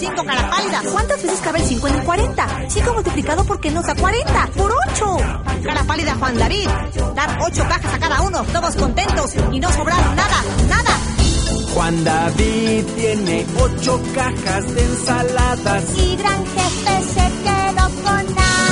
5 cara pálida. ¿Cuántas veces cabe el 5 en el 40? 5 multiplicado por qué nos da 40. ¡Por 8! Cara pálida, Juan David. Dar 8 cajas a cada uno, todos contentos y no sobraron nada, nada. Juan David tiene 8 cajas de ensaladas. Y gran jefe se quedó con nada.